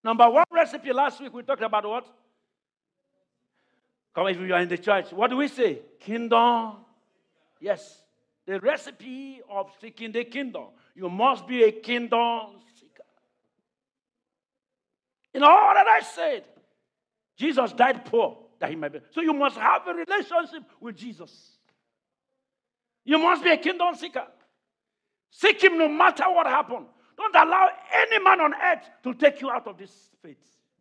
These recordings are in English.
Number one recipe last week, we talked about what? Come if you are in the church. What do we say? Kingdom. Yes. The recipe of seeking the kingdom. You must be a kingdom seeker. In all that I said, Jesus died poor that he might be. So you must have a relationship with Jesus. You must be a kingdom seeker. Seek him no matter what happens. Don't allow any man on earth to take you out of this faith.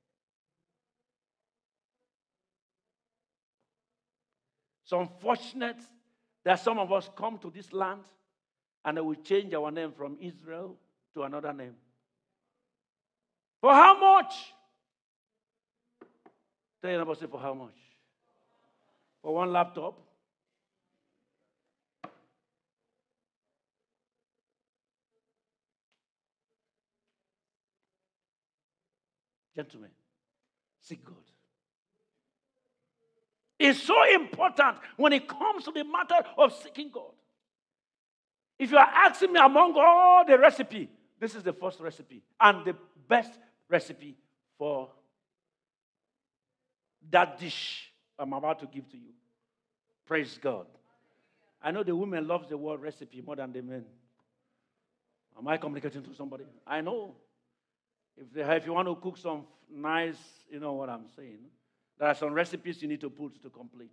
It's unfortunate that some of us come to this land and they will change our name from Israel to another name. For how much? Tell your neighbor, say, for how much? For one laptop? Gentlemen, seek God. It's so important when it comes to the matter of seeking God. If you are asking me among all the recipe, this is the first recipe and the best recipe for that dish I'm about to give to you. Praise God. I know the women love the word recipe more than the men. Am I communicating to somebody? I know. If you want to cook some nice, you know what I'm saying. There are some recipes you need to put to complete.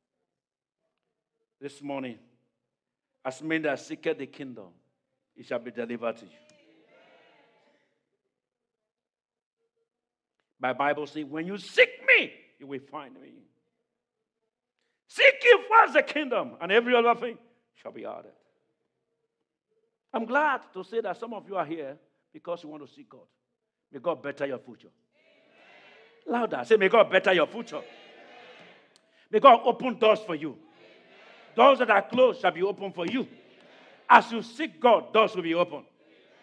This morning, as many that seek the kingdom, it shall be delivered to you. My Bible says, when you seek me, you will find me. Seek ye first the kingdom, and every other thing shall be added. I'm glad to say that some of you are here because you want to seek God. May God better your future. Amen. Louder. Say, may God better your future. Amen. May God open doors for you. Amen. Doors that are closed shall be open for you. Amen. As you seek God, doors will be open. Amen.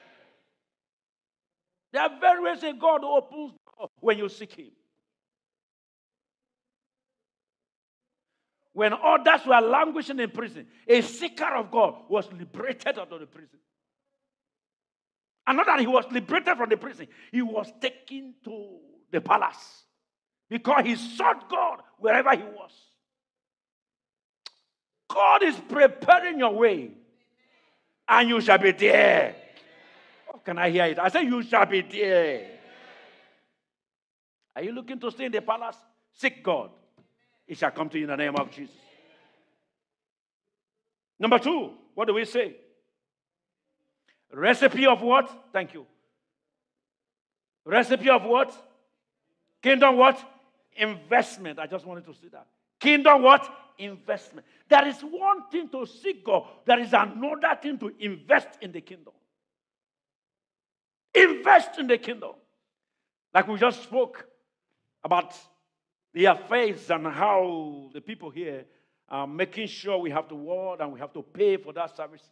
There are very ways that God opens doors when you seek him. When others were languishing in prison, a seeker of God was liberated out of the prison. And not that he was liberated from the prison, he was taken to the palace because he sought God wherever he was. God is preparing your way, and you shall be there. Oh, can I hear it? I say you shall be there. Are you looking to stay in the palace? Seek God. It shall come to you in the name of Jesus. Number 2, what do we say? Recipe of what? Thank you. Recipe of what? Kingdom what? Investment. I just wanted to say that. Kingdom what? Investment. There is one thing to seek God. There is another thing to invest in the kingdom. Invest in the kingdom. Like we just spoke about the affairs and how the people here are making sure we have the word and we have to pay for that services.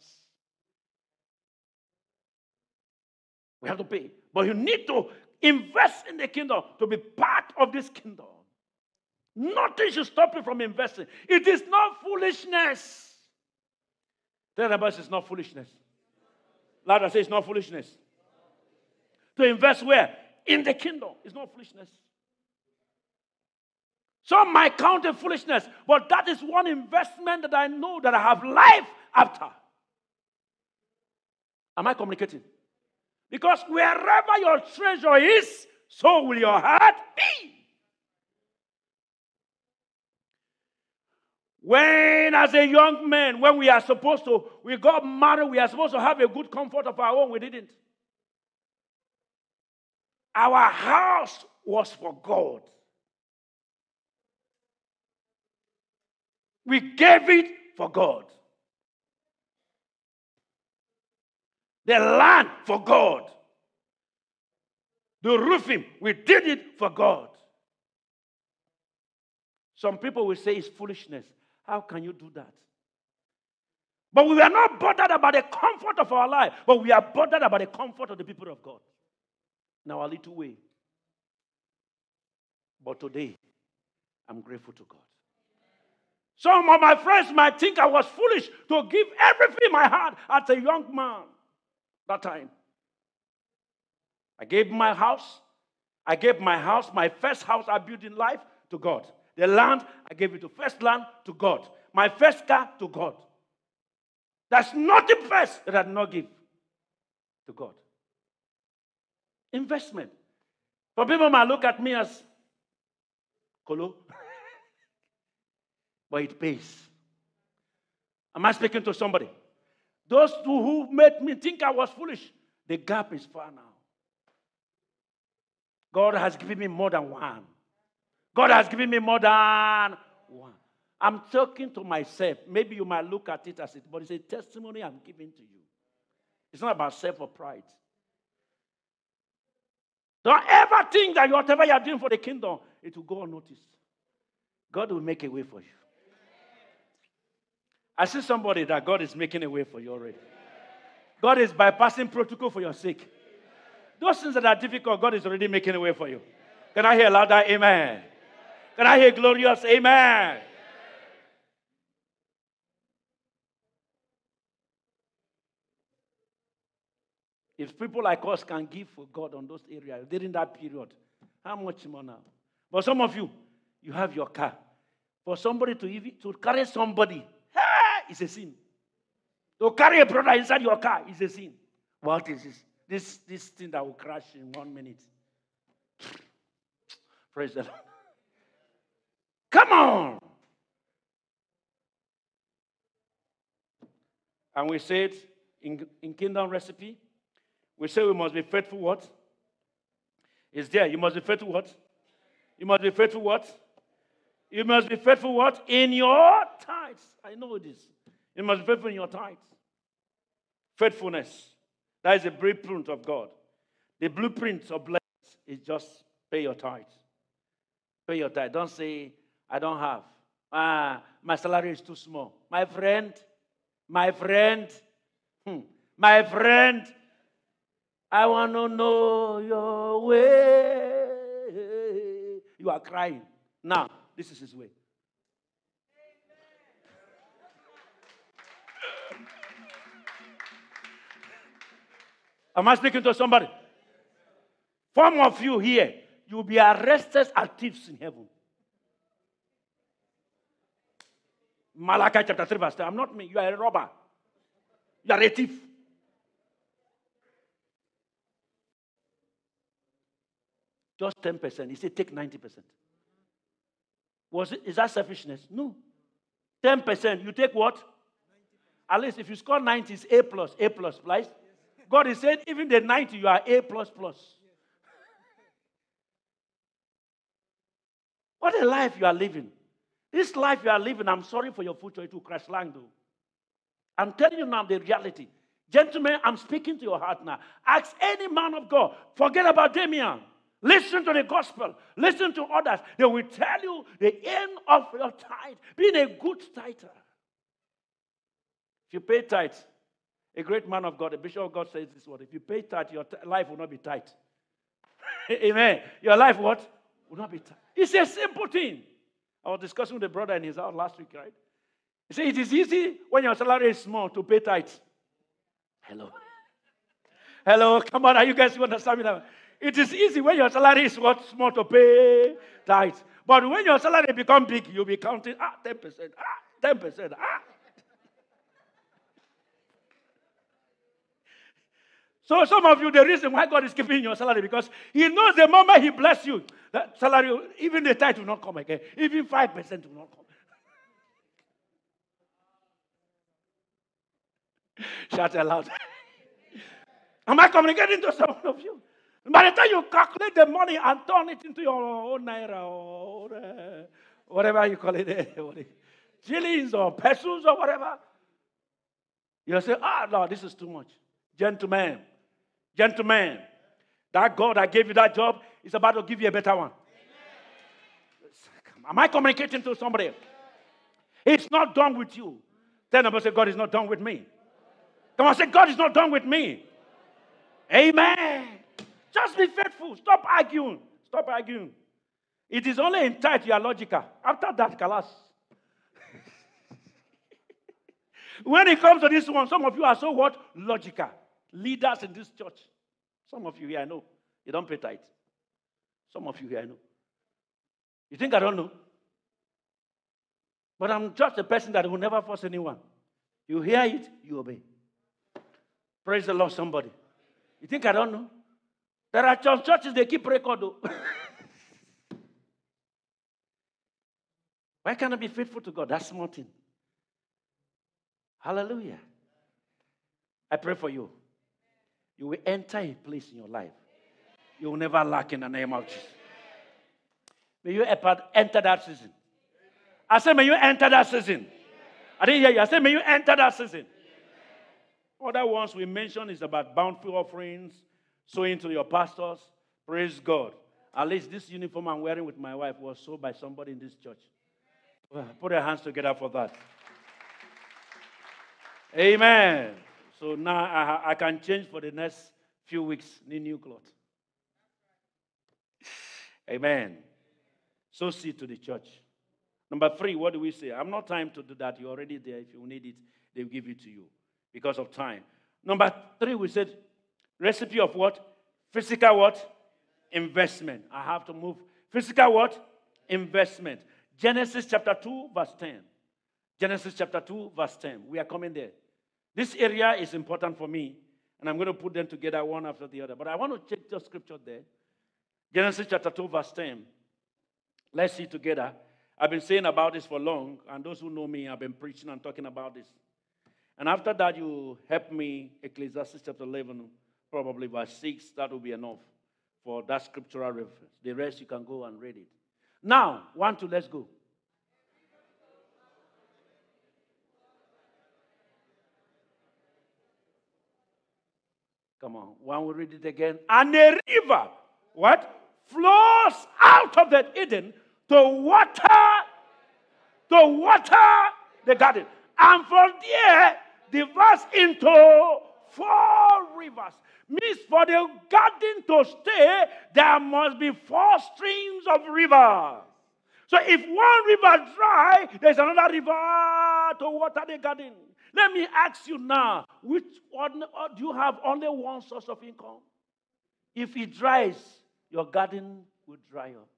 We have to pay. But you need to invest in the kingdom to be part of this kingdom. Nothing should stop you from investing. It is not foolishness. Tell the boss it's not foolishness. Louder, say it's not foolishness. To invest where? In the kingdom. It's not foolishness. Some might count it foolishness, but that is one investment that I know that I have life after. Am I communicating? Because wherever your treasure is, so will your heart be. When, as a young man, when we got married, we are supposed to have a good comfort of our own. We didn't. Our house was for God. We gave it for God. The land for God. The roofing, we did it for God. Some people will say it's foolishness. How can you do that? But we are not bothered about the comfort of our life, but we are bothered about the comfort of the people of God in our little way. But today, I'm grateful to God. Some of my friends might think I was foolish to give everything I had as a young man that time. I gave my house. I gave my house, my first house I built in life, to God. The land, I gave it to first land to God. My first car to God. There's nothing first that I did not give to God. Investment. Some people might look at me as Kolo, but it pays. Am I speaking to somebody? Those who made me think I was foolish, the gap is far now. God has given me more than one. God has given me more than one. I'm talking to myself. Maybe you might look at it as it, but it's a testimony I'm giving to you. It's not about self or pride. Don't ever think that whatever you're doing for the kingdom, it will go unnoticed. God will make a way for you. I see somebody that God is making a way for you already. God is bypassing protocol for your sake. Those things that are difficult, God is already making a way for you. Can I hear louder? Amen. Can I hear glorious? Amen. If people like us can give for God on those areas during that period, how much more now? But some of you, you have your car. For somebody to carry somebody, it's a sin. To carry a brother inside your car is a sin. What is this? This thing that will crash in 1 minute. Praise the Lord. Come on. And we said in Kingdom Recipe, we say we must be faithful what? It's there. You must be faithful what? You must be faithful what? You must be faithful what? In your tithes. I know this. You must be faithful in your tithes. Faithfulness. That is the blueprint of God. The blueprint of blessings is just pay your tithes. Pay your tithe. Don't say, I don't have. My salary is too small. My friend, I want to know your way. You are crying. Now, this is his way. Am I speaking to somebody? Some of you here, you will be arrested as thieves in heaven. Malachi chapter 3 verse 10. I'm not me. You are a robber. You are a thief. Just 10%. He said take 90%. Is that selfishness? No. 10%. You take what? 90%. At least if you score 90, it's A+, right? God is saying even the 90, you are A++. What a life you are living. This life you are living, I'm sorry for your future, it will crash land though. I'm telling you now the reality. Gentlemen, I'm speaking to your heart now. Ask any man of God. Forget about Damien. Listen to the gospel. Listen to others. They will tell you the end of your tithe. Being a good tither. If you pay tithe, a great man of God, a bishop of God says this word. If you pay tithe, your life will not be tight. Amen. Your life what? Will not be tight. It's a simple thing. I was discussing with a brother in his house last week, right? He said it is easy when your salary is small to pay tithe. Hello. Hello, come on, are you guys understand me now? It is easy when your salary is what small to pay tithe. But when your salary become big, you'll be counting 10%, 10%. So some of you, the reason why God is keeping your salary, because He knows the moment He bless you, that salary, even the tithe will not come again. Even 5% will not come. Shout aloud. Am I communicating to some of you? By the time you calculate the money and turn it into your own naira or whatever you call it, shillings or pesos or whatever, you'll say, no, this is too much. Gentlemen, that God that gave you that job is about to give you a better one. Amen. Am I communicating to somebody? It's not done with you. Tell them, say, God is not done with me. Come on, say, God is not done with me. Amen. Just be faithful. Stop arguing. It is only in tithe you are logical. After that, kalas. When it comes to this one, some of you are so what? Logical. Leaders in this church. Some of you here, I know. You don't pay tithe. Some of you here, I know. You think I don't know? But I'm just a person that will never force anyone. You hear it, you obey. Praise the Lord, somebody. You think I don't know? There are churches, they keep record, though. Why can't I be faithful to God? That's small thing. Hallelujah. I pray for you. You will enter a place in your life. You will never lack in the name of Jesus. May you enter that season. I said, may you enter that season. I didn't hear you. I said, may you enter that season. Other ones we mentioned is about bountiful offerings, sowing to your pastors. Praise God. At least this uniform I'm wearing with my wife was sold by somebody in this church. Put your hands together for that. Amen. So now I can change for the next few weeks, need new clothes. Amen. So seed to the church. Number 3, what do we say? I'm not time to do that. You're already there. If you need it, they'll give it to you because of time. Number 3, we said recipe of what? Physical what? Investment. I have to move. Physical what? Investment. Genesis chapter 2, verse 10. Genesis chapter 2, verse 10. We are coming there. This area is important for me, and I'm going to put them together one after the other. But I want to check the scripture there. Genesis chapter 2, verse 10. Let's see together. I've been saying about this for long, and those who know me, I've been preaching and talking about this. And after that, you help me, Ecclesiastes chapter 11, probably verse 6. That will be enough for that scriptural reference. The rest, you can go and read it. Now, 1, 2, let's go. Come on. 1, we read it again. And a river, what? Flows out of the Eden to water the garden. And from there, diverse into 4 rivers. Means for the garden to stay, there must be 4 streams of rivers. So if one river dry, there's another river to water the garden. Let me ask you now, which one, or do you have only one source of income? If it dries, your garden will dry up.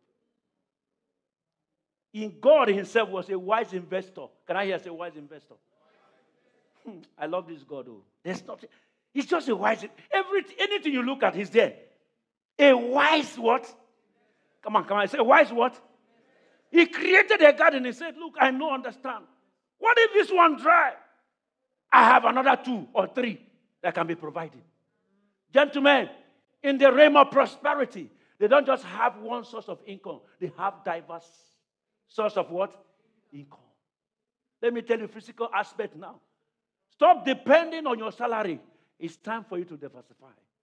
In God himself was a wise investor. Can I hear say wise investor? I love this God. Oh. There's nothing. He's just a wise. Anything you look at, he's there. A wise what? Come on. I say wise what? He created a garden. He said, look, I know, understand. What if this one dry? I have another 2 or 3 that can be provided. Gentlemen, in the realm of prosperity, they don't just have one source of income. They have diverse source of what? Income. Let me tell you physical aspect now. Stop depending on your salary. It's time for you to diversify.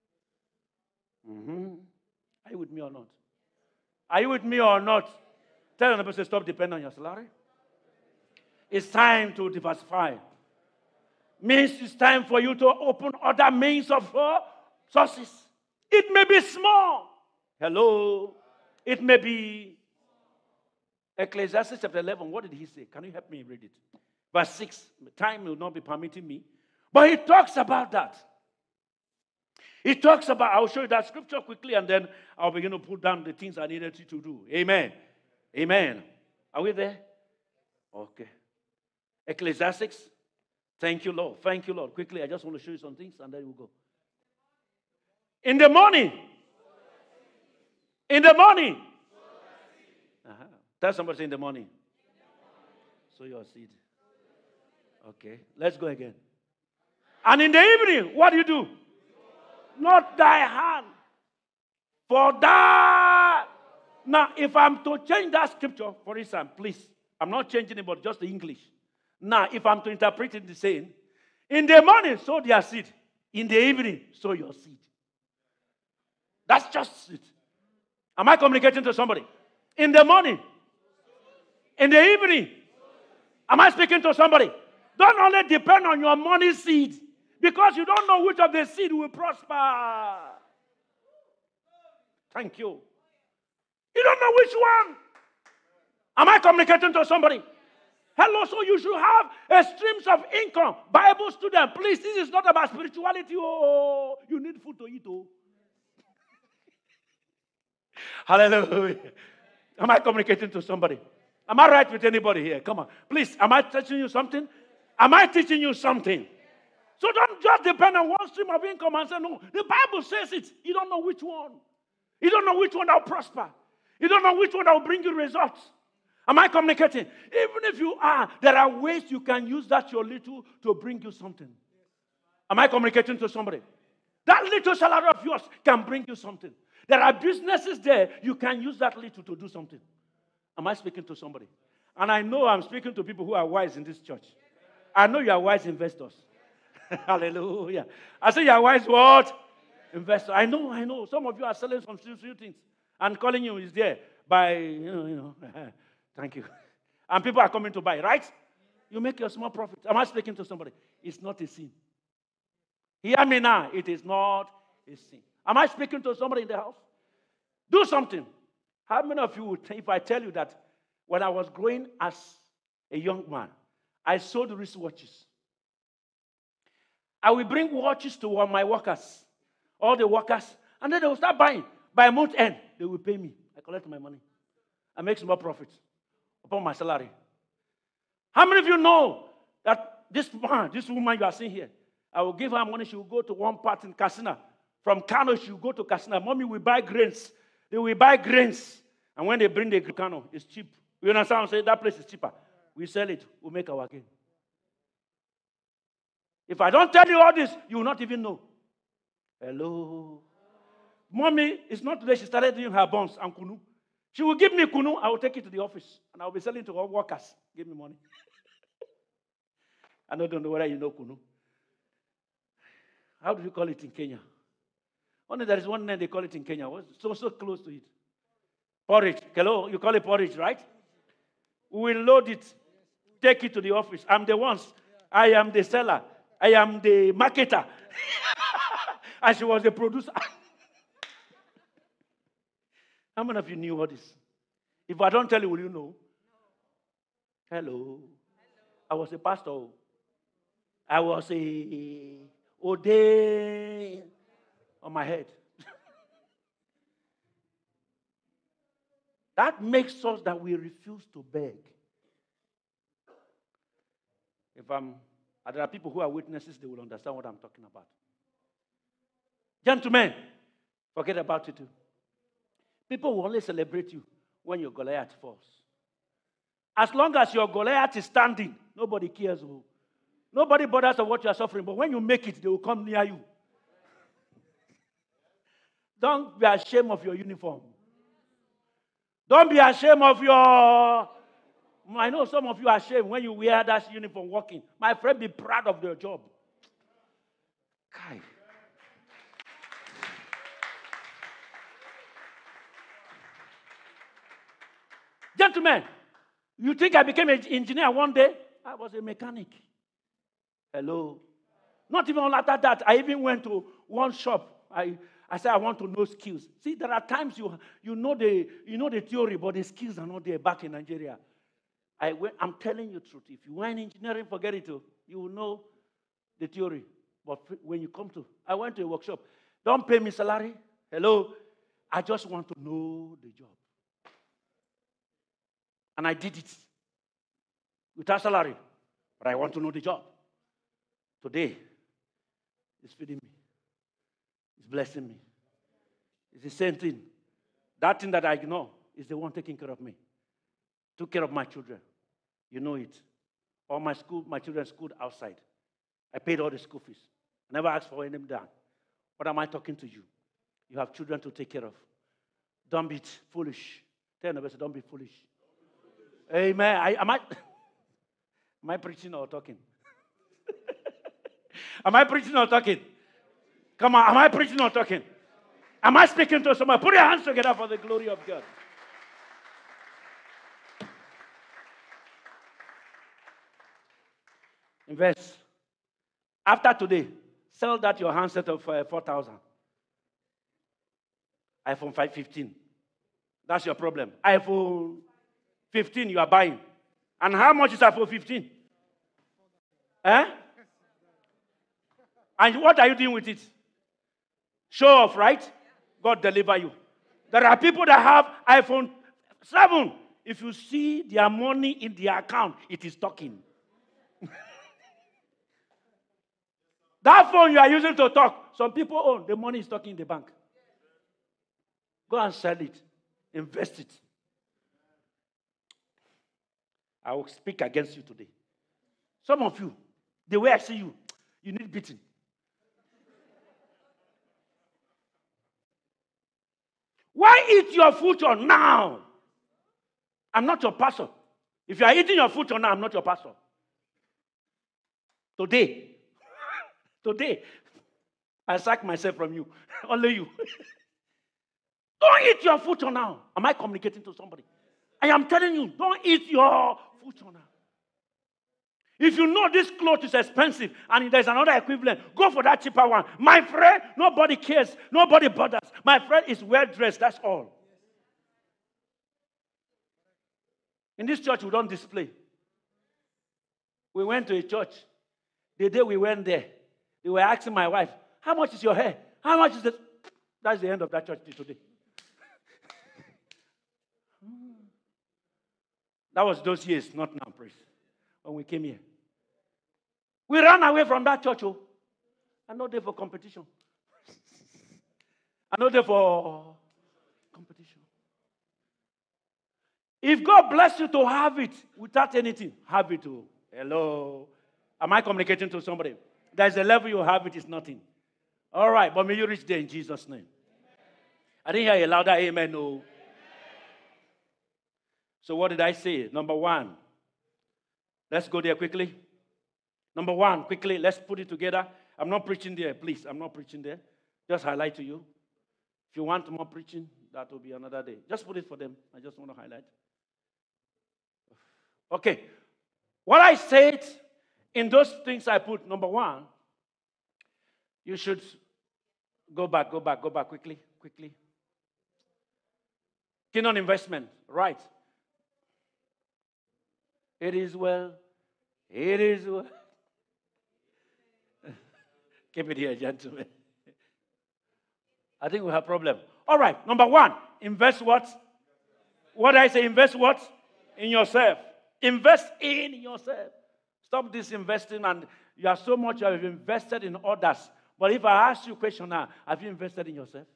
Are you with me or not? Are you with me or not? Tell another person, stop depending on your salary. It's time to diversify. Means it's time for you to open other means of sources. It may be small. Hello. It may be Ecclesiastes chapter 11. What did he say? Can you help me read it? Verse 6. Time will not be permitting me. But he talks about that. He talks about, I'll show you that scripture quickly and then I'll begin to put down the things I needed you to do. Amen. Amen. Are we there? Okay. Ecclesiastes. Thank you, Lord. Thank you, Lord. Quickly, I just want to show you some things and then we'll go. In the morning. In the morning. Tell somebody in the morning. Sow your seed. Okay. Let's go again. And in the evening, what do you do? Not thy hand. For that. Now, if I'm to change that scripture, for instance, please, I'm not changing it, but just the English. Now, if I'm to interpret it the same, in the morning, sow their seed. In the evening, sow your seed. That's just it. Am I communicating to somebody? In the morning. In the evening. Am I speaking to somebody? Don't only depend on your money seed. Because you don't know which of the seed will prosper. Thank you. You don't know which one. Am I communicating to somebody? Hello, so you should have a streams of income. Bible student, please, this is not about spirituality. Oh, you need food to eat. Oh. Hallelujah. Am I communicating to somebody? Am I right with anybody here? Come on. Please, am I teaching you something? Am I teaching you something? So don't just depend on one stream of income and say, no. The Bible says it. You don't know which one. You don't know which one that will prosper. You don't know which one that will bring you results. Am I communicating? Even if you are, there are ways you can use that your little to bring you something. Am I communicating to somebody? That little salary of yours can bring you something. There are businesses there, you can use that little to do something. Am I speaking to somebody? And I know I'm speaking to people who are wise in this church. I know you are wise investors. Hallelujah. I say you are wise what? Investors. I know. Some of you are selling some few things and calling you is there by, thank you. And people are coming to buy, right? You make your small profit. Am I speaking to somebody? It's not a sin. Hear me now. It is not a sin. Am I speaking to somebody in the house? Do something. How many of you would, if I tell you that when I was growing as a young man, I sold wristwatches. I will bring watches to all my workers, all the workers, and then they will start buying. By month end, they will pay me. I collect my money. I make small profit upon my salary. How many of you know that this woman you are seeing here, I will give her money, she will go to one part in Katsina. From Kano, she will go to Katsina. Mommy will buy grains. They will buy grains. And when they bring the Kano, it's cheap. You understand what I'm saying? That place is cheaper. We sell it. We make our gain. If I don't tell you all this, you will not even know. Hello. Mommy, it's not today. She started doing her buns and kunu. She will give me kunu. I will take it to the office. And I will be selling to all workers. Give me money. I don't know whether you know kunu. How do you call it in Kenya? Only there is one name they call it in Kenya. So close to it. Porridge. Hello, you call it porridge, right? We will load it, take it to the office. I'm the ones. I am the seller. I am the marketer. And she was the producer. How many of you knew all this? If I don't tell you, will you know? Hello. I was a pastor. I was a ordained on my head. That makes us that we refuse to beg. There are people who are witnesses, they will understand what I'm talking about. Gentlemen, forget about it too. People will only celebrate you when your Goliath falls. As long as your Goliath is standing, nobody cares. Nobody bothers of what you are suffering. But when you make it, they will come near you. Don't be ashamed of your uniform. Don't be ashamed of your... I know some of you are ashamed when you wear that uniform working. My friend, be proud of your job. Kai. Gentlemen, you think I became an engineer one day? I was a mechanic. Hello. Not even after that. I even went to one shop. I said, I want to know skills. See, there are times you know the theory, but the skills are not there back in Nigeria. I'm telling you the truth. If you went engineering, forget it. You will know the theory. But when you come to, I went to a workshop. Don't pay me salary. Hello. I just want to know the job. And I did it without salary. But I want to know the job. Today, it's feeding me. It's blessing me. It's the same thing. That thing that I ignore is the one taking care of me. Took care of my children. You know it. All my children schooled outside. I paid all the school fees. I never asked for any down. What am I talking to you? You have children to take care of. Don't be foolish. Tell your neighbor, don't be foolish. Amen. Am I preaching or talking? Am I preaching or talking? Come on, am I preaching or talking? Am I speaking to someone? Put your hands together for the glory of God. Invest. After today, sell that your handset of 4,000. iPhone 515. That's your problem. iPhone 15 you are buying. And how much is iPhone 15? And what are you doing with it? Show off, right? God deliver you. There are people that have iPhone 7. If you see their money in their account, it is talking. That phone you are using to talk, some people own. The money is talking in the bank. Go and sell it. Invest it. I will speak against you today. Some of you, the way I see you, you need beating. Why eat your future now? I'm not your pastor. If you are eating your future now, I'm not your pastor. Today, I sack myself from you. Only you. Don't eat your future now. Am I communicating to somebody? I am telling you, don't eat your future now. If you know this cloth is expensive and there's another equivalent, go for that cheaper one. My friend, nobody cares. Nobody bothers. My friend is well dressed. That's all. In this church, we don't display. We went to a church. The day we went there, they were asking my wife, how much is your hair? How much is it? That's the end of that church today. That was those years, not now, praise. When we came here. We ran away from that church. Oh. I'm not there for competition. I'm not there for competition. If God bless you to have it without anything, have it. Oh. Hello. Am I communicating to somebody? There's a level you have it is nothing. All right, but may you reach there in Jesus' name. I didn't hear a louder amen. No. So what did I say? Number one. Let's go there quickly. Number one, quickly, let's put it together. I'm not preaching there, please. I'm not preaching there. Just highlight to you. If you want more preaching, that will be another day. Just put it for them. I just want to highlight. Okay. What I said in those things I put, number one, you should go back quickly. Kingdom investment, right. It is well. It is well. Keep it here, gentlemen. I think we have a problem. All right, number one, invest what? What did I say? Invest what? In yourself. Invest in yourself. Stop disinvesting, and you have so much you have invested in others. But if I ask you a question now, have you invested in yourself?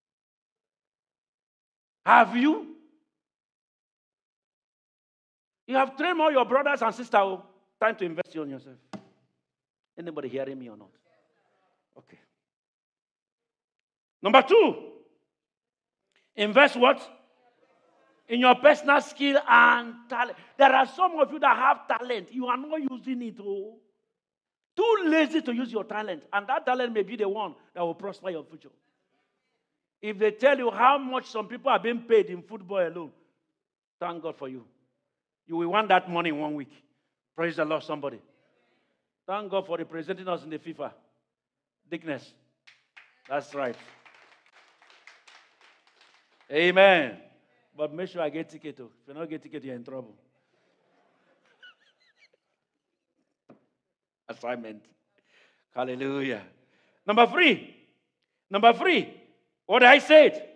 Have you? You have trained all your brothers and sisters. Oh, time to invest in yourself. Anybody hearing me or not? Okay. Number two, invest what? In your personal skill and talent. There are some of you that have talent. You are not using it. Oh. Too lazy to use your talent. And that talent may be the one that will prosper your future. If they tell you how much some people are being paid in football alone, thank God for you. You will want that money in 1 week. Praise the Lord, somebody. Thank God for representing us in the FIFA. Dickness. That's right. Amen. But make sure I get ticket too. If you don't get ticket, you're in trouble. Assignment. Hallelujah. Number three. What I said.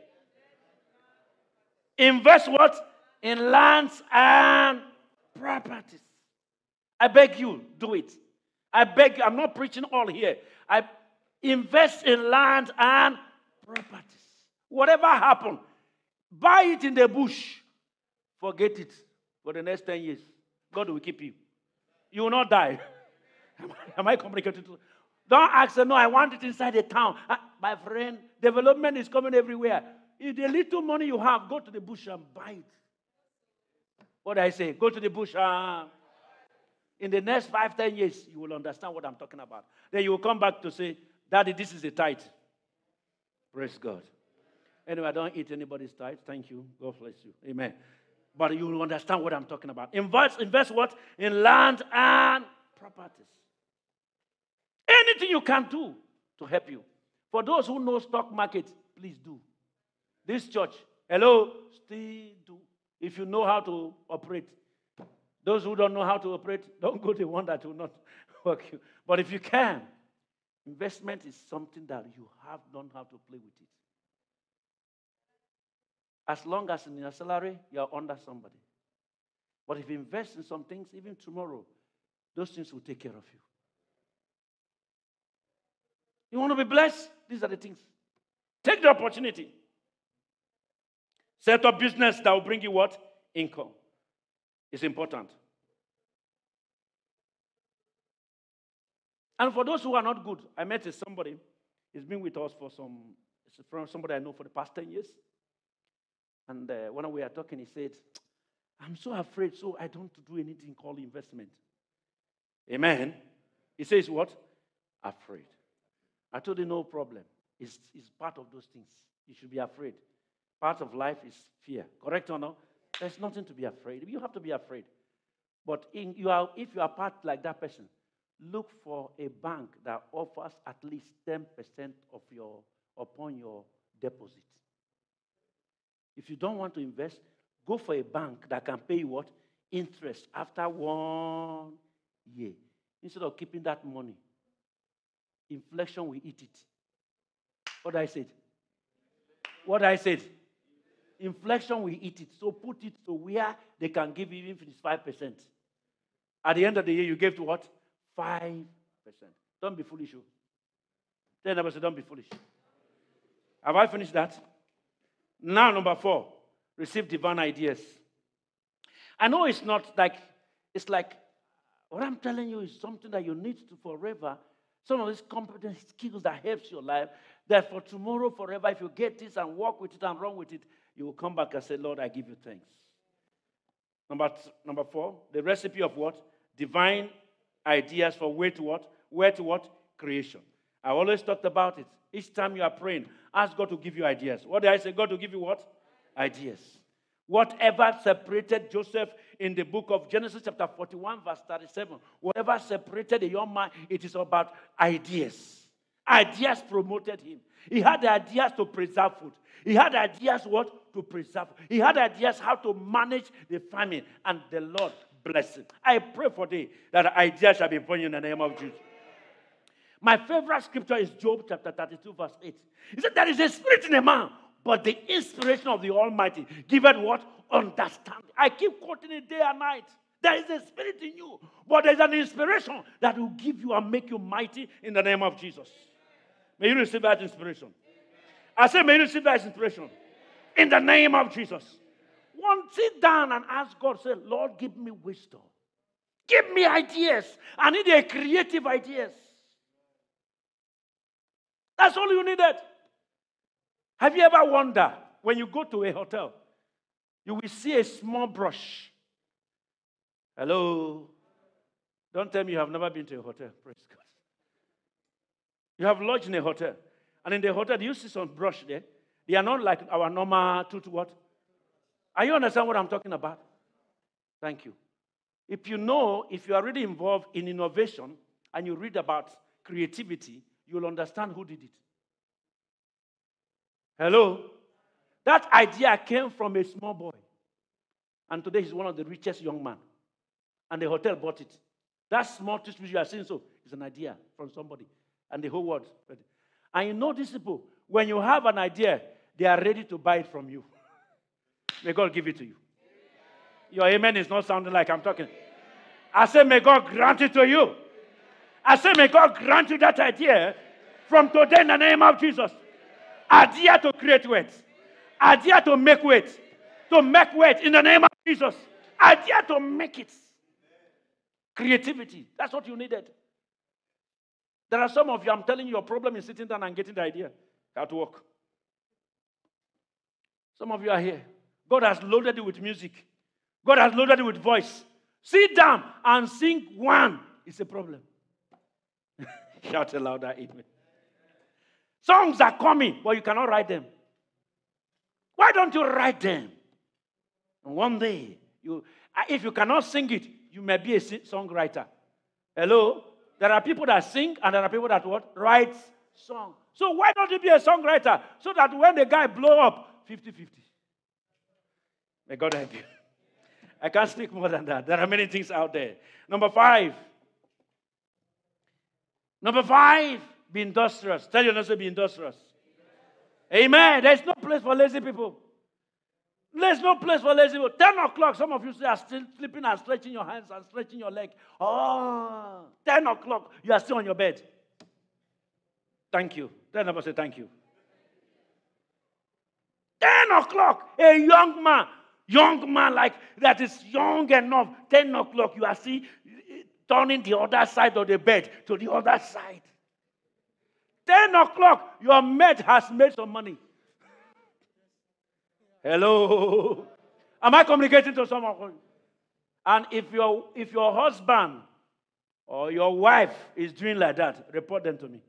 Invest what? In lands and properties. I beg you, do it. I beg you, I'm not preaching all here. I invest in land and properties. Whatever happens, buy it in the bush. Forget it for the next 10 years. God will keep you. You will not die. Am I communicating? Don't ask them, no, I want it inside the town. My friend, development is coming everywhere. If the little money you have, go to the bush and buy it. What do I say? Go to the bush. In the next 5-10 years, you will understand what I'm talking about. Then you will come back to say, Daddy, this is the tithe. Praise God. Anyway, I don't eat anybody's tithe. Thank you. God bless you. Amen. But you will understand what I'm talking about. Invest what? In land and properties. Anything you can do to help you. For those who know stock market, please do. This church, hello, still do. If you know how to operate. Those who don't know how to operate, don't go to one that will not work you. But if you can, investment is something that you don't have to play with it. As long as in your salary, you're under somebody. But if you invest in some things, even tomorrow, those things will take care of you. You want to be blessed? These are the things. Take the opportunity. Set up business that will bring you what? Income. It's important. And for those who are not good, I met somebody. He's been with us from somebody I know for the past 10 years. And when we were talking, he said, I'm so afraid, so I don't do anything called investment. Amen. He says what? Afraid. I told him, no problem. It's part of those things. You should be afraid. Part of life is fear. Correct or no? There's nothing to be afraid. You have to be afraid. But if you are part like that person, look for a bank that offers at least 10% upon your deposit. If you don't want to invest, go for a bank that can pay you what? Interest after 1 year. Instead of keeping that money, inflation will eat it. What I said? Inflation will eat it. So put it to where they can give you even if it's 5%. At the end of the year, you gave to what? 5%. Don't be foolish. Tell them, don't be foolish. Have I finished that? Now, number 4, receive divine ideas. I know it's not like, it's like, what I'm telling you is something that you need to forever. Some of these competence skills that helps your life, that for tomorrow, forever, if you get this and work with it and run with it, you will come back and say, Lord, I give you thanks. Number 4, the recipe of what? Divine ideas for where to what? Creation. I always talked about it. Each time you are praying, ask God to give you ideas. What did I say? God to give you what? Ideas. Whatever separated Joseph in the book of Genesis chapter 41 verse 37, whatever separated a young man, it is about ideas. Ideas promoted him. He had ideas to preserve food. He had ideas what? To preserve. He had ideas how to manage the famine, and the Lord bless him. I pray for thee that ideas shall be born in the name of Jesus. My favorite scripture is Job chapter 32 verse 8. He said, there is a spirit in a man, but the inspiration of the Almighty giveth what? Understanding. I keep quoting it day and night. There is a spirit in you, but there's an inspiration that will give you and make you mighty in the name of Jesus. May you receive that inspiration. I say, may you receive that inspiration in the name of Jesus. Sit down and ask God, say, Lord, give me wisdom. Give me ideas. I need a creative ideas. That's all you needed. Have you ever wondered, when you go to a hotel, you will see a small brush. Hello? Don't tell me you have never been to a hotel. Praise God. You have lodged in a hotel. And in the hotel, do you see some brush there? They are not like our normal tooth what? Are you understand what I'm talking about? Thank you. If you are already involved in innovation and you read about creativity, you'll understand who did it. Hello? That idea came from a small boy. And today he's one of the richest young men. And the hotel bought it. That small toothpick you are seeing is an idea from somebody. And the whole world. And you know these people, when you have an idea, they are ready to buy it from you. May God give it to you. Your amen is not sounding like I'm talking. I say, may God grant it to you. I say, may God grant you that idea from today in the name of Jesus. Idea to create weight. Idea to make weight. To make weight in the name of Jesus. Idea to make it. Creativity. That's what you needed. There are some of you, I'm telling you, your problem is sitting down and getting the idea how to work. Some of you are here. God has loaded you with music. God has loaded you with voice. Sit down and sing one. It's a problem. Shout louder, amen. Songs are coming, but you cannot write them. Why don't you write them? And one day, if you cannot sing it, you may be a songwriter. Hello? There are people that sing and there are people that what? Write songs. So why don't you be a songwriter? So that when the guy blow up, 50-50. May God help you. I can't speak more than that. There are many things out there. Number 5. Be industrious. Tell your neighbor, be industrious. Amen. There's no place for lazy people. There's no place for lazy people. 10 o'clock, some of you are still sleeping and stretching your hands and stretching your leg. Oh, 10 o'clock, you are still on your bed. Thank you. Tell them, say thank you. 10 o'clock, a young man like that is young enough, 10 o'clock, you are still turning the other side of the bed to the other side. 10 o'clock, your mate has made some money. Hello. Am I communicating to someone? And if your husband or your wife is doing like that, report them to me.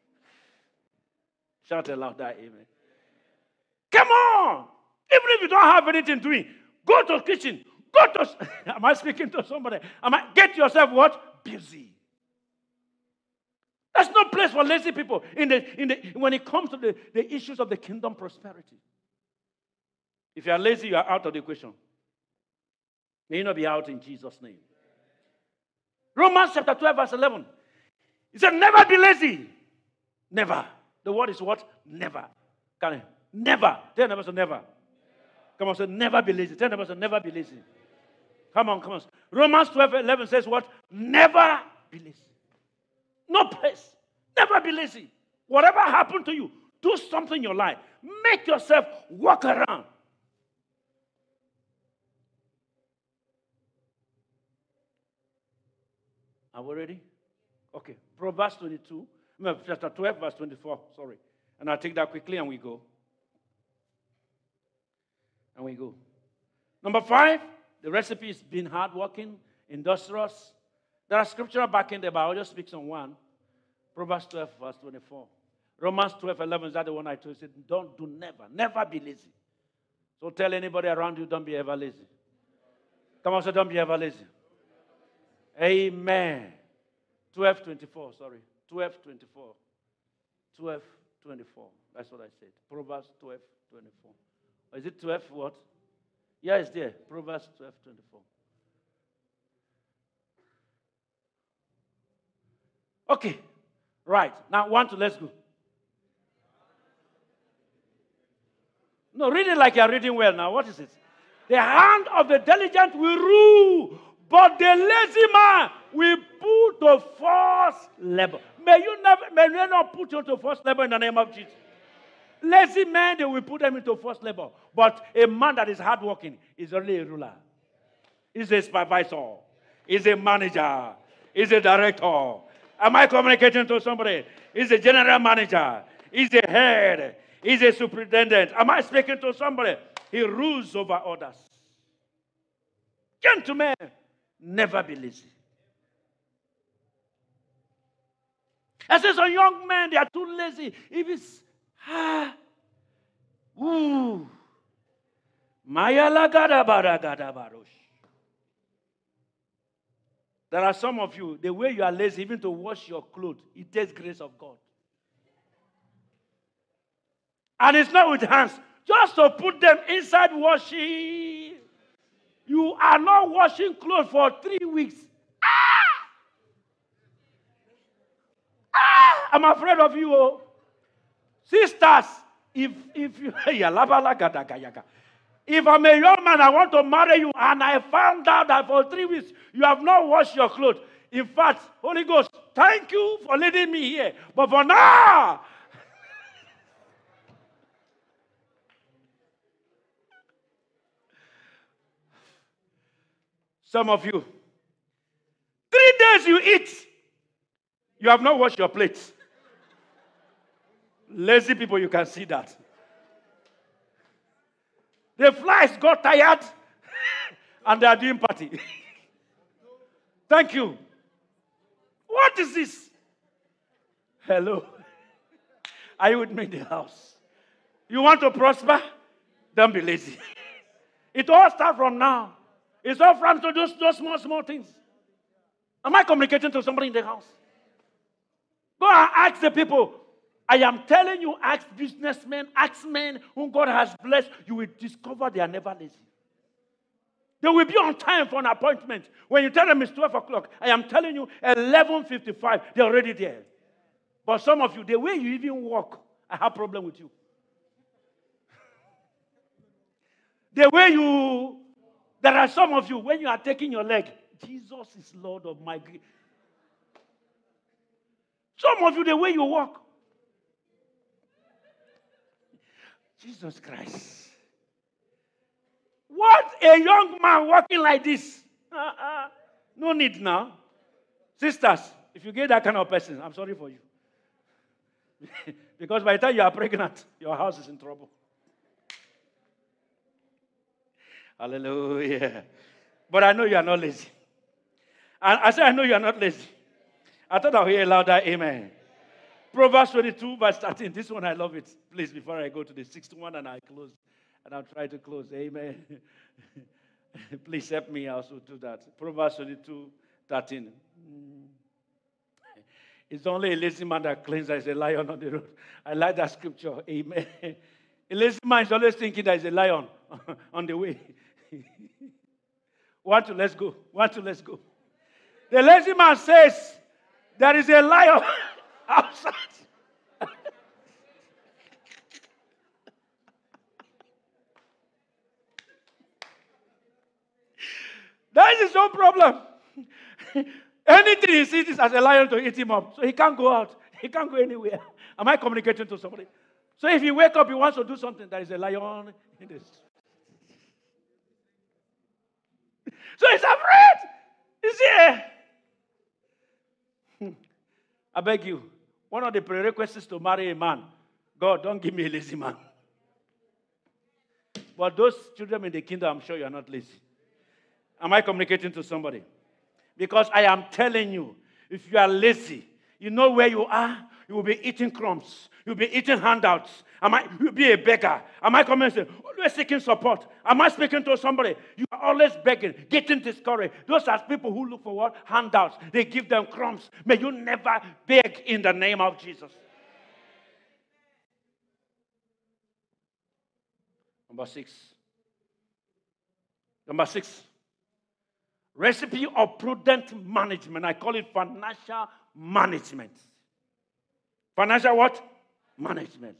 Shout aloud that amen. Come on. Even if you don't have anything doing, go to the kitchen. Am I speaking to somebody? Get yourself what? Busy. There's no place for lazy people when it comes to the issues of the kingdom prosperity. If you are lazy, you are out of the equation. May you not be out in Jesus' name. Romans chapter 12, verse 11. He said, never be lazy. Never. The word is what? Never. Can you? Never. Tell the person never. Come on, say never be lazy. Tell the person never be lazy. Come on. Romans 12, 11 says what? Never be lazy. No place. Never be lazy. Whatever happened to you, do something in your life. Make yourself walk around. Are we ready? Okay. Proverbs 22. No, chapter 12, verse 24. Sorry. And I'll take that quickly and we go. Number 5, the recipe is being hardworking, industrious. There are scriptural backing there, but I'll just speak on one. Proverbs 12, verse 24. Romans 12, 11, is that the one I told you? Never be lazy. So tell anybody around you, don't be ever lazy. Come on, say, don't be ever lazy. Amen. 12:24, sorry. 12:24. 12:24. That's what I said. Proverbs 12:24. Or is it 12 what? Yeah, it's there. Proverbs 12:24. Okay. Right. Now, 1, 2, let's go. No, read it like you're reading well now. What is it? The hand of the diligent will rule, but the lazy man will put to forced labor. May you not put you to forced labor in the name of Jesus. Lazy men, they will put them into forced labor. But a man that is hardworking is only a ruler. He's a supervisor. He's a manager. He's a director. Am I communicating to somebody? He's a general manager. He's a head. He's a superintendent. Am I speaking to somebody? He rules over others. Gentlemen, never be lazy. I say some young men, they are too lazy. If it's, there are some of you, the way you are lazy, even to wash your clothes, it takes grace of God. And it's not with hands. Just to put them inside washing. You are not washing clothes for 3 weeks. I'm afraid of you. Oh. Sisters, if I'm a young man, I want to marry you, and I found out that for 3 weeks you have not washed your clothes. In fact, Holy Ghost, thank you for leading me here. But for now, some of you, 3 days you eat, you have not washed your plates. Lazy people, you can see that. The flies got tired and they are doing party. Thank you. What is this? Hello. Are you with me in the house? You want to prosper? Don't be lazy. It all starts from now. It's all from to those small things. Am I communicating to somebody in the house? Go and ask the people. I am telling you, ask businessmen, ask men whom God has blessed. You will discover they are never lazy. They will be on time for an appointment. When you tell them it's 12 o'clock, I am telling you, 11:55, they're already there. But some of you, the way you even walk, I have a problem with you. The way there are some of you, when you are taking your leg, Jesus is Lord of my grief. Some of you, the way you walk, Jesus Christ. What a young man walking like this. No need now. Sisters, if you get that kind of person, I'm sorry for you. Because by the time you are pregnant, your house is in trouble. Hallelujah. But I know you are not lazy. I said, I know you are not lazy. I thought I'll hear a louder amen. Proverbs 22, verse 13. This one, I love it. Please, before I go to the 61 and I close, and I'll try to close. Amen. Please help me also do that. Proverbs 22, 13. It's only a lazy man that claims there is a lion on the road. I like that scripture. Amen. A lazy man is always thinking there is a lion on the way. Let's go. Let's go. The lazy man says, there is a lion outside. That is his own problem. Anything he sees is as a lion to eat him up. So he can't go out. He can't go anywhere. Am I communicating to somebody? So if he wake up, he wants to do something, there is a lion in this. So he's afraid. He's here. I beg you, one of the prerequisites to marry a man, God, don't give me a lazy man. But those children in the kingdom, I'm sure you are not lazy. Am I communicating to somebody? Because I am telling you, if you are lazy, you know where you are, you will be eating crumbs. You'll be eating handouts. You'll be a beggar. Am I coming and saying, always seeking support? Am I speaking to somebody? You are always begging, getting discouraged. Those are people who look for what? Handouts. They give them crumbs. May you never beg in the name of Jesus. Number six. Recipe of prudent management. I call it financial management. Financial what? Management.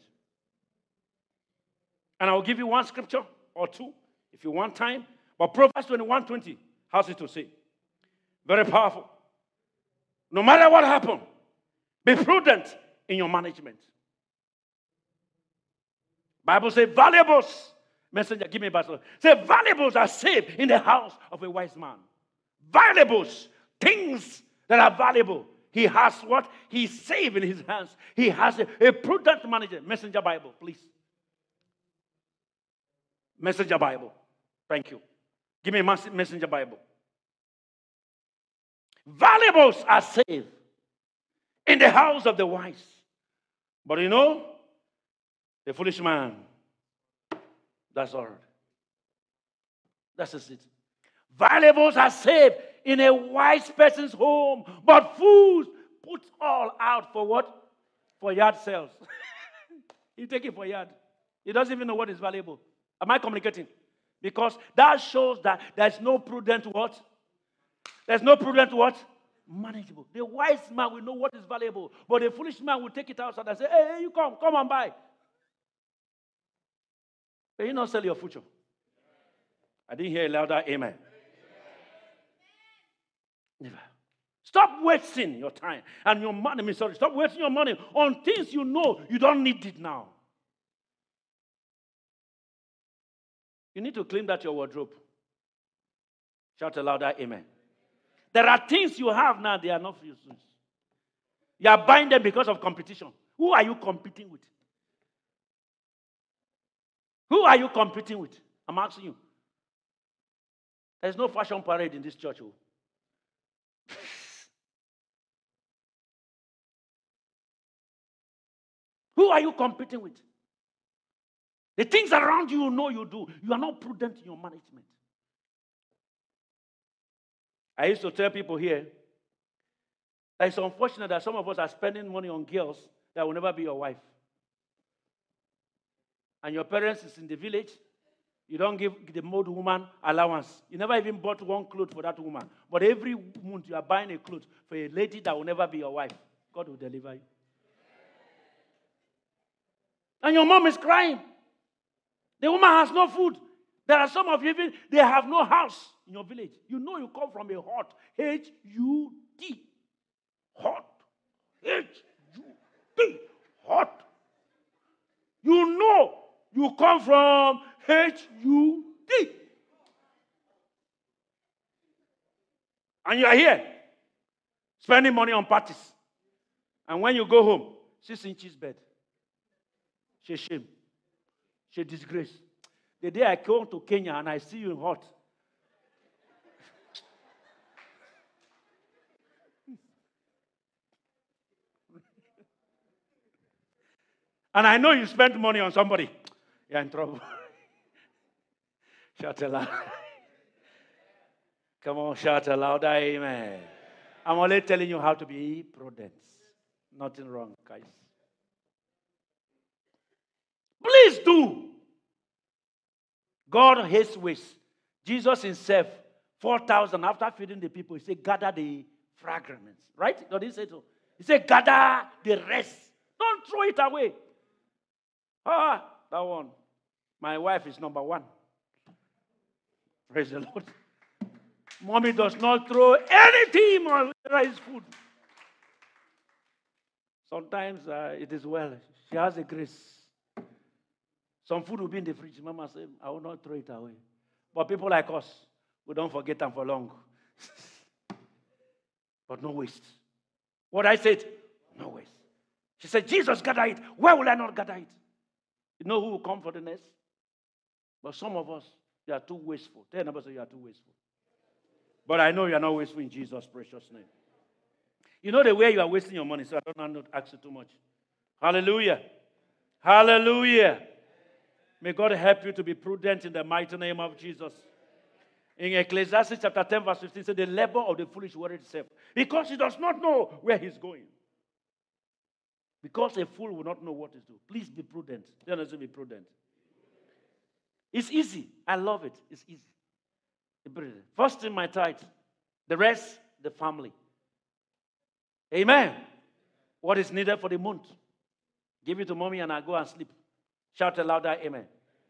And I will give you one scripture or two if you want time. But Proverbs 21:20 has it to say. Very powerful. No matter what happens, be prudent in your management. Bible says valuables. Messenger, give me a Bible. Say valuables are saved in the house of a wise man. Valuables, things that are valuable. He has what? He's saved in his hands. He has a prudent manager. Messenger Bible, please. Messenger Bible. Thank you. Give me a Messenger Bible. Valuables are saved in the house of the wise. But you know, the foolish man, that's all right. That's just it. Valuables are saved in a wise person's home, but fools put all out for what? For yard sales. You take it for yard. He doesn't even know what is valuable. Am I communicating? Because that shows that there's no prudent what? There's no prudent what? Manageable. The wise man will know what is valuable, but the foolish man will take it outside and say, hey, you come and buy. Can you not sell your future? I didn't hear a louder amen. Never. Stop wasting your time and your money. Stop wasting your money on things you know you don't need it now. You need to clean that your wardrobe. Shout a louder amen. There are things you have now, they are not for you. You are buying them because of competition. Who are you competing with? Who are you competing with? I'm asking you. There's no fashion parade in this church. Who are you competing with? The things around you know you do. You are not prudent in your management. I used to tell people here that it's unfortunate that some of us are spending money on girls that will never be your wife. And your parents is in the village. You don't give the old woman allowance. You never even bought one cloth for that woman. But every month you are buying a cloth for a lady that will never be your wife. God will deliver you. And your mom is crying. The woman has no food. There are some of you, even they have no house in your village. You know you come from a hut. H-U-T. Hut. H-U-T. Hut. You know you come from H-U-T. And you are here spending money on parties. And when you go home, 6 inches bed. She shame. She disgrace. The day I come to Kenya and I see you in hot. And I know you spent money on somebody. You're in trouble. Shout aloud. Come on, shout aloud. Amen. I'm only telling you how to be prudent. Nothing wrong, guys. Please do. God hates waste. Jesus himself, 4,000, after feeding the people, he said, gather the fragments. Right? God didn't say so. He said, gather the rest. Don't throw it away. Ah, that one. My wife is number one. Praise the Lord. Mommy does not throw anything on rice food. Sometimes it is well. She has a grace. Some food will be in the fridge. Mama said, I will not throw it away. But people like us, we don't forget them for long. But no waste. What I said, no waste. She said, Jesus gather it. Why will I not gather it? You know who will come for the nest? But some of us, you are too wasteful. Tell neighbor, say you are too wasteful. But I know you are not wasteful in Jesus' precious name. You know the way you are wasting your money, so I don't want to ask you too much. Hallelujah. Hallelujah. May God help you to be prudent in the mighty name of Jesus. In Ecclesiastes chapter 10, verse 15, says, the labor of the foolish worried itself, because he does not know where he's going. Because a fool will not know what to do. Please be prudent. Tell us to be prudent. It's easy. I love it. It's easy. First in my tithe, the rest, the family. Amen. What is needed for the month? Give it to mommy and I go and sleep. Shout aloud, amen.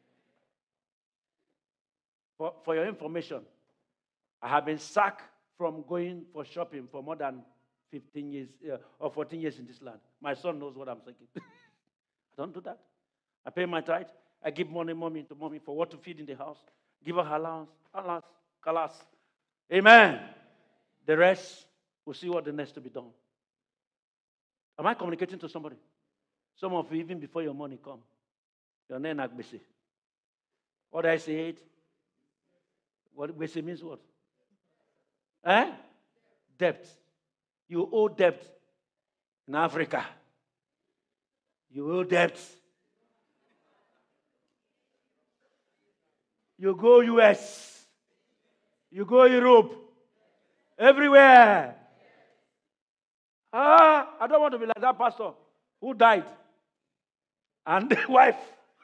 For your information, I have been sacked from going for shopping for more than 15 years or 14 years in this land. My son knows what I'm thinking. I don't do that. I pay my tithe. I give money to mommy for what to feed in the house. Give her allowance. Kalas. Amen. The rest, we'll see what the next to be done. Am I communicating to somebody? Some of you, even before your money come, your name is Bese. What I say? What Bese means what? Debt. You owe debt in Africa. You owe debt. You go US. You go Europe. Everywhere. I don't want to be like that pastor who died. And the wife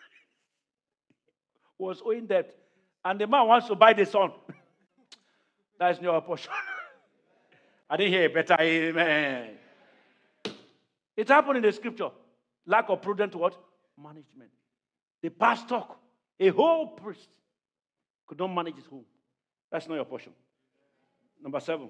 was owing debt. And the man wants to buy the son. That's your portion. I didn't hear a better amen. It happened in the scripture. Lack of prudent what? Management. The pastor, a whole priest, could not manage his home. That's not your portion. Number 7.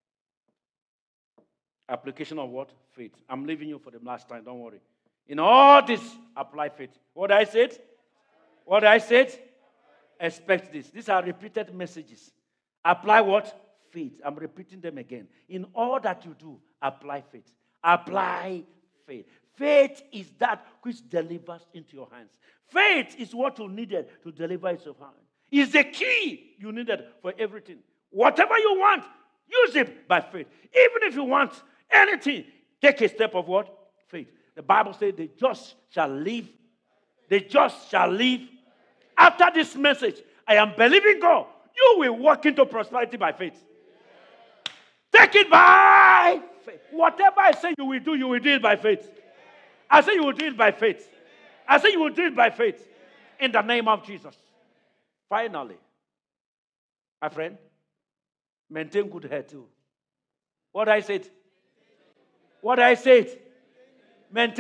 Application of what? Faith. I'm leaving you for the last time. Don't worry. In all this, apply faith. What I said? What I said? Expect this. These are repeated messages. Apply what? Faith. I'm repeating them again. In all that you do, apply faith. Apply faith. Faith is that which delivers into your hands. Faith is what you needed to deliver into your hands. It's the key you needed for everything. Whatever you want, use it by faith. Even if you want anything, take a step of what? Faith. The Bible says the just shall live. The just shall live. After this message, I am believing God. You will walk into prosperity by faith. Take it by faith. Whatever I say you will do it by faith. I say you will do it by faith. I say you will do it by faith. In the name of Jesus. Finally, my friend, maintain good health too. What I said? What I said?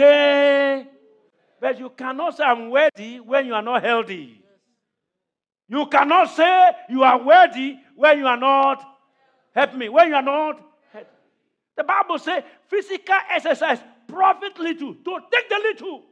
Maintain. But you cannot say I'm worthy when you are not healthy. You cannot say you are worthy when you are not. Help me. When you are not. The Bible says physical exercise profit little. To take the little.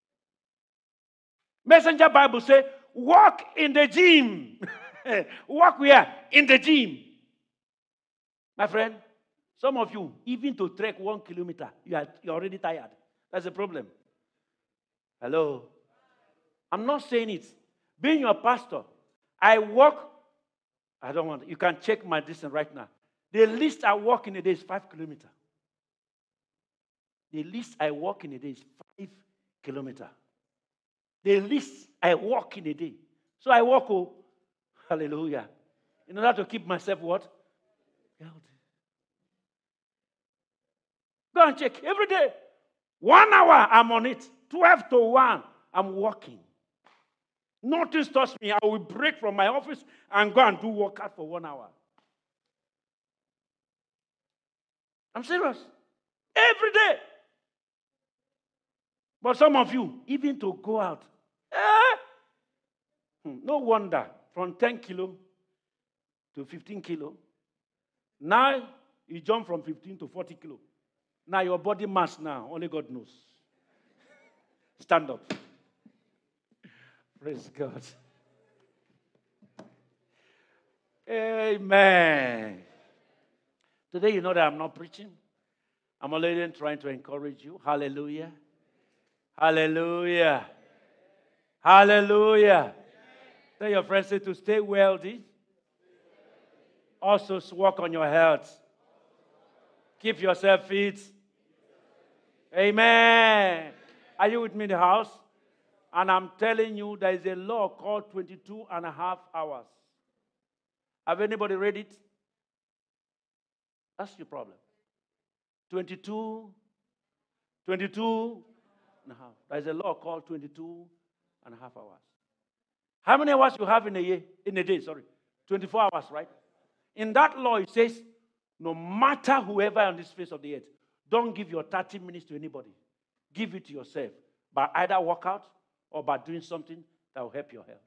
Messenger Bible says walk in the gym. Walk where? In the gym. My friend, some of you, even to trek 1 kilometer, you're already tired. That's the problem. Hello. I'm not saying it. Being your pastor, I walk. I don't want. You can check my distance right now. The least I walk in a day is 5 kilometers. The least I walk in a day is 5 kilometers. The least I walk in a day. So I walk, oh, hallelujah. In order to keep myself what? Healthy. Go and check every day. 1 hour, I'm on it. 12 to 1, I'm walking. Nothing stops me. I will break from my office and go and do workout for 1 hour. I'm serious. Every day. But some of you, even to go out, no wonder, from 10 kilo to 15 kilo. Now, you jump from 15 to 40 kilo. Now, your body mass now, only God knows. Stand up. Praise God. Amen. Today, you know that I'm not preaching. I'm only trying to encourage you. Hallelujah. Hallelujah. Hallelujah. Tell your friends to stay wealthy. Also work on your health. Keep yourself fit. Amen. Are you with me in the house? And I'm telling you, there is a law called 22 and a half hours. Have anybody read it? That's your problem. 22 and a half. There is a law called 22 and a half hours. How many hours you have in a year? In a day, sorry. 24 hours, right? In that law, it says, no matter whoever on this face of the earth, don't give your 30 minutes to anybody. Give it to yourself by either workout or by doing something that will help your health.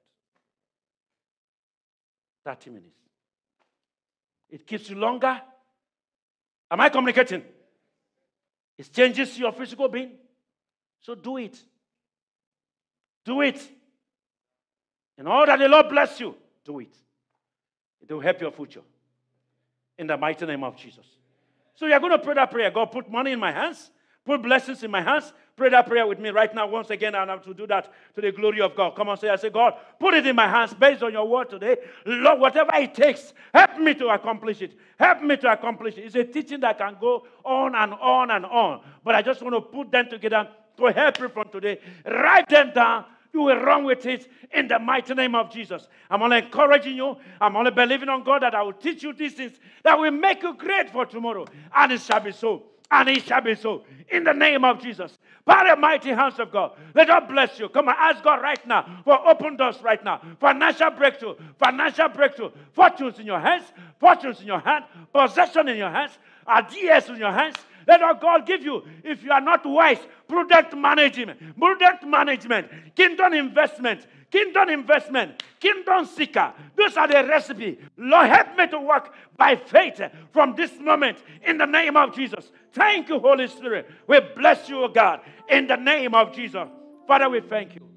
30 minutes. It keeps you longer. Am I communicating? It changes your physical being. So do it. Do it. In order that the Lord bless you, do it. It will help your future. In the mighty name of Jesus. So you're going to pray that prayer. God, put money in my hands. Put blessings in my hands. Pray that prayer with me right now. Once again, I have to do that to the glory of God. Come on, say, God, put it in my hands based on your word today. Lord, whatever it takes, help me to accomplish it. Help me to accomplish it. It's a teaching that can go on and on and on. But I just want to put them together to help you from today. Write them down. You will run with it in the mighty name of Jesus. I'm only encouraging you. I'm only believing on God that I will teach you these things that will make you great for tomorrow. And it shall be so. And it shall be so. In the name of Jesus. By the mighty hands of God. Let God bless you. Come on, ask God right now for open doors right now. Financial breakthrough. Financial breakthrough. Fortunes in your hands. Fortunes in your hand. Possession in your hands. Ideas in your hands. Let our God give you, if you are not wise, prudent management, kingdom investment, kingdom seeker. Those are the recipe. Lord, help me to work by faith from this moment in the name of Jesus. Thank you, Holy Spirit. We bless you, O God, in the name of Jesus. Father, we thank you.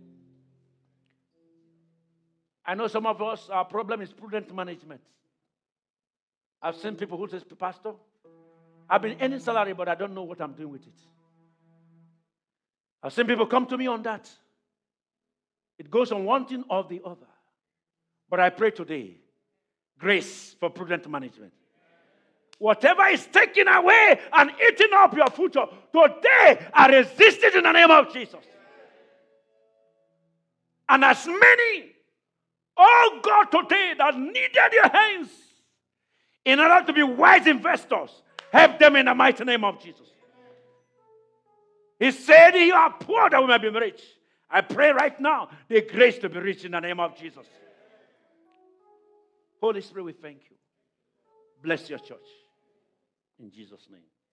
I know some of us, our problem is prudent management. I've seen people who say, Pastor, I've been earning salary, but I don't know what I'm doing with it. I've seen people come to me on that. It goes on one thing or the other. But I pray today, grace for prudent management. Whatever is taking away and eating up your future, today I resist it in the name of Jesus. And as many, oh God, today that needed your hands in order to be wise investors, help them in the mighty name of Jesus. He said, you are poor that we may be rich. I pray right now, the grace to be rich in the name of Jesus. Holy Spirit, we thank you. Bless your church. In Jesus' name.